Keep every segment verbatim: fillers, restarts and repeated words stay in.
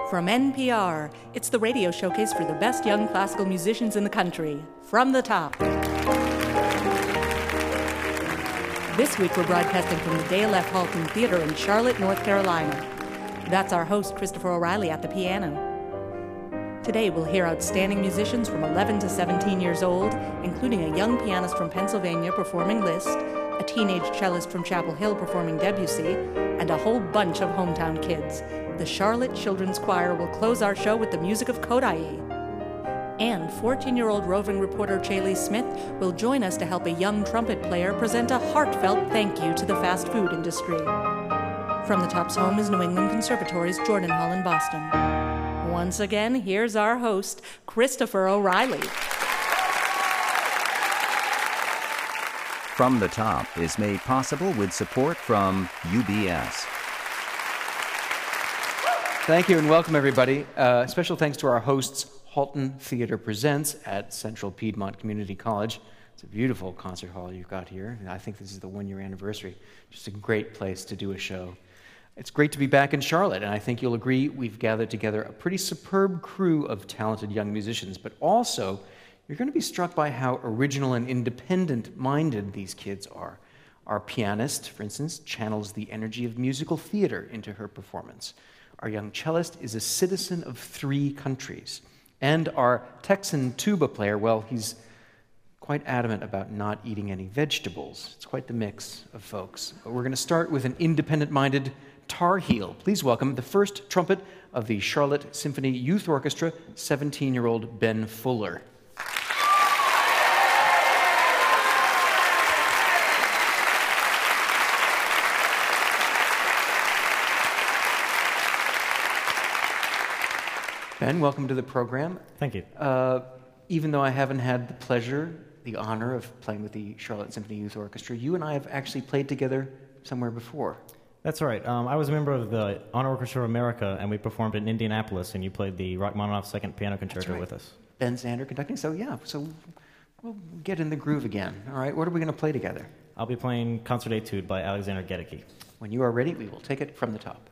From N P R, it's the radio showcase for the best young classical musicians in the country. From the Top. This week we're broadcasting from the Dale F. Halton Theater in Charlotte, North Carolina. That's our host, Christopher O'Reilly, at the piano. Today we'll hear outstanding musicians from eleven to seventeen years old, including a young pianist from Pennsylvania performing Liszt, a teenage cellist from Chapel Hill performing Debussy, and a whole bunch of hometown kids. The Charlotte Children's Choir will close our show with the music of Kodaly. And fourteen-year-old roving reporter Chaley Smith will join us to help a young trumpet player present a heartfelt thank you to the fast food industry. From the Top's home is New England Conservatory's Jordan Hall in Boston. Once again, here's our host, Christopher O'Reilly. From the Top is made possible with support from U B S. Thank you and welcome, everybody. Uh, special thanks to our hosts, Halton Theater Presents at Central Piedmont Community College. It's a beautiful concert hall you've got here. I think this is the one-year anniversary. Just a great place to do a show. It's great to be back in Charlotte, and I think you'll agree we've gathered together a pretty superb crew of talented young musicians, but also you're going to be struck by how original and independent-minded these kids are. Our pianist, for instance, channels the energy of musical theater into her performance. Our young cellist is a citizen of three countries. And our Texan tuba player, well, he's quite adamant about not eating any vegetables. It's quite the mix of folks. But we're going to start with an independent-minded Tar Heel. Please welcome the first trumpet of the Charlotte Symphony Youth Orchestra, seventeen-year-old Ben Fuller. Ben, welcome to the program. Thank you. Uh, even though I haven't had the pleasure, the honor of playing with the Charlotte Symphony Youth Orchestra, you and I have actually played together somewhere before. That's right. Um, I was a member of the Honor Orchestra of America, and we performed in Indianapolis, and you played the Rachmaninoff Second Piano Concerto right. with us. Ben Zander conducting, so yeah, so we'll get in the groove again. All right, what are we going to play together? I'll be playing Concert Etude by Alexander Gedeke. When you are ready, we will take it from the top.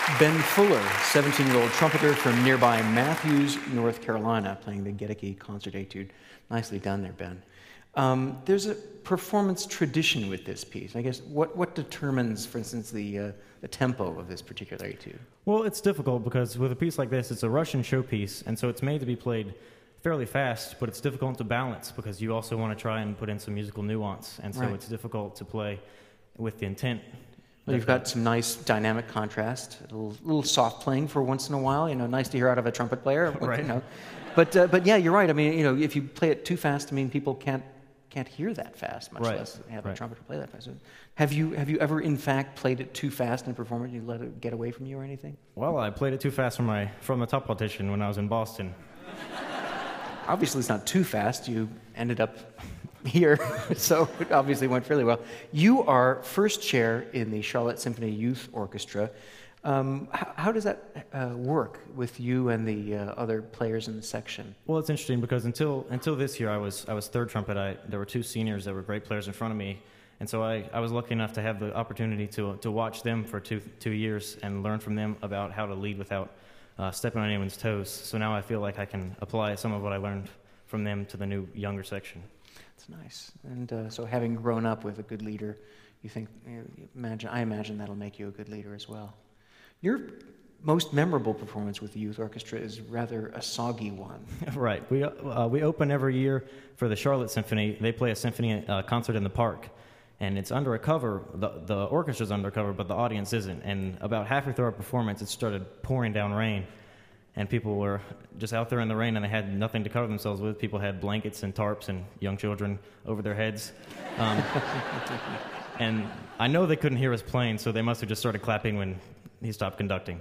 Ben Fuller, seventeen-year-old trumpeter from nearby Matthews, North Carolina, playing the Gedeke Concert Etude. Nicely done there, Ben. Um, there's a performance tradition with this piece. I guess what, what determines, for instance, the, uh, the tempo of this particular etude? Well, it's difficult because with a piece like this, it's a Russian showpiece, and so it's made to be played fairly fast, but it's difficult to balance because you also want to try and put in some musical nuance, and so Right. it's difficult to play with the intent. Well, you've got some nice dynamic contrast, a little, little soft playing for once in a while. You know, nice to hear out of a trumpet player. Right. You know. But uh, but yeah, you're right. I mean, you know, if you play it too fast, I mean, people can't can't hear that fast, much Right. less have Right. a trumpeter play that fast. Have you have you ever, in fact, played it too fast in a performance? You let it get away from you or anything? Well, I played it too fast from my from the top audition when I was in Boston. Obviously, it's not too fast. You ended up here, so it obviously went fairly well. You are first chair in the Charlotte Symphony Youth Orchestra. Um, how, how does that uh, work with you and the uh, other players in the section? Well, it's interesting because until until this year, I was I was third trumpet. I, there were two seniors that were great players in front of me, and so I, I was lucky enough to have the opportunity to to watch them for two two years and learn from them about how to lead without uh, stepping on anyone's toes. So now I feel like I can apply some of what I learned from them to the new younger section. That's nice. And uh, so, having grown up with a good leader, you think, you imagine, I imagine that'll make you a good leader as well. Your most memorable performance with the youth orchestra is rather a soggy one. Right. We uh, we open every year for the Charlotte Symphony. They play a symphony uh, concert in the park, and it's under a cover. The the orchestra's under cover, but the audience isn't. And about halfway through our performance, it started pouring down rain, and people were just out there in the rain, and they had nothing to cover themselves with. People had blankets and tarps and young children over their heads. Um, and I know they couldn't hear us playing, so they must have just started clapping when he stopped conducting.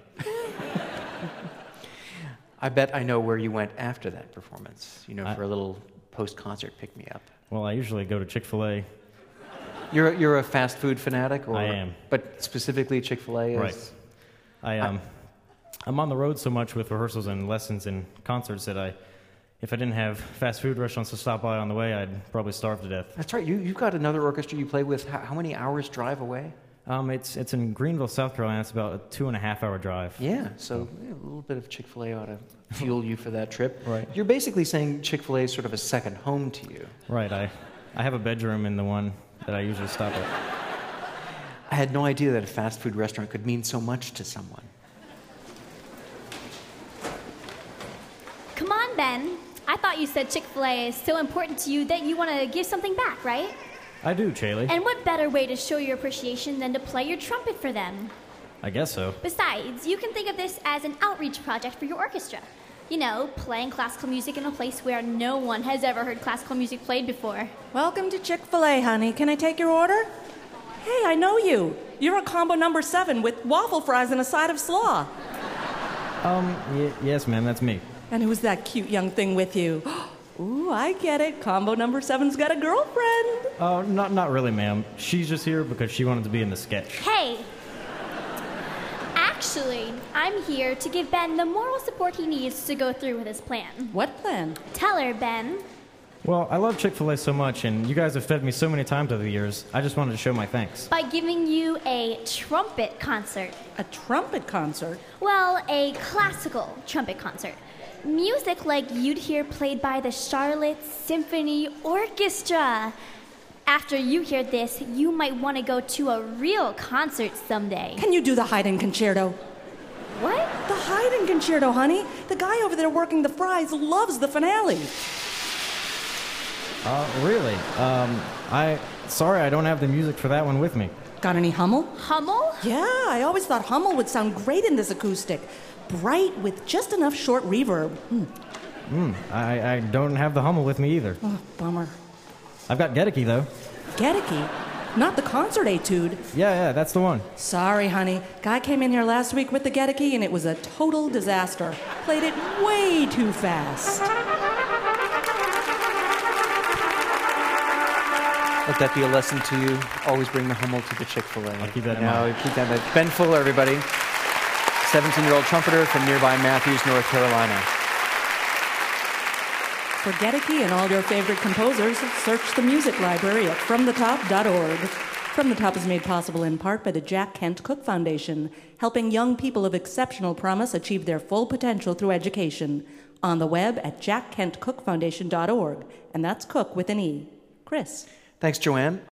I bet I know where you went after that performance, you know, I, for a little post-concert pick-me-up. Well, I usually go to Chick-fil-A. You're, you're a fast food fanatic? Or, I am. But specifically Chick-fil-A is... Right. I, um, I'm on the road so much with rehearsals and lessons and concerts that I, if I didn't have fast food restaurants to stop by on the way, I'd probably starve to death. That's right. You, you've got another orchestra you play with. How, how many hours drive away? Um, it's it's in Greenville, South Carolina. It's about a two and a half hour drive. Yeah, so yeah, a little bit of Chick-fil-A ought to fuel you for that trip. Right. You're basically saying Chick-fil-A is sort of a second home to you. Right. I, I have a bedroom in the one that I usually stop at. I had no idea that a fast food restaurant could mean so much to someone. Come on, Ben. I thought you said Chick-fil-A is so important to you that you want to give something back, right? I do, Chaley. And what better way to show your appreciation than to play your trumpet for them? I guess so. Besides, you can think of this as an outreach project for your orchestra. You know, playing classical music in a place where no one has ever heard classical music played before. Welcome to Chick-fil-A, honey. Can I take your order? Hey, I know you. You're a combo number seven with waffle fries and a side of slaw. Um, y- yes, ma'am, that's me. And who's that cute young thing with you? Ooh, I get it. Combo number seven's got a girlfriend. Oh, uh, not not really, ma'am. She's just here because she wanted to be in the sketch. Hey! Actually, I'm here to give Ben the moral support he needs to go through with his plan. What plan? Tell her, Ben. Well, I love Chick-fil-A so much, and you guys have fed me so many times over the years. I just wanted to show my thanks. By giving you a trumpet concert. A trumpet concert? Well, a classical trumpet concert. Music like you'd hear played by the Charlotte Symphony Orchestra. After you hear this, you might want to go to a real concert someday. Can you do the Haydn concerto? What? The Haydn concerto, honey. The guy over there working the fries loves the finale. Uh, really? Um, I... Sorry, I don't have the music for that one with me. Got any Hummel? Hummel? Yeah, I always thought Hummel would sound great in this acoustic. Bright with just enough short reverb. Hmm. Hmm, I, I don't have the Hummel with me either. Oh, bummer. I've got Gedeke, though. Gedeke? Not the concert etude. Yeah, yeah, that's the one. Sorry, honey. Guy came in here last week with the Gedeke, and it was a total disaster. Played it way too fast. Let that be a lesson to you. Always bring the Hummel to the Chick-fil-A. I'll keep that in no, mind. keep that in mind. Ben Fuller, everybody. seventeen-year-old trumpeter from nearby Matthews, North Carolina. For Gedeke and all your favorite composers, search the music library at from the top dot org. From the Top is made possible in part by the Jack Kent Cook Foundation, helping young people of exceptional promise achieve their full potential through education. On the web at jack kent cook foundation dot org, and that's Cook with an E. Chris. Thanks, Joanne.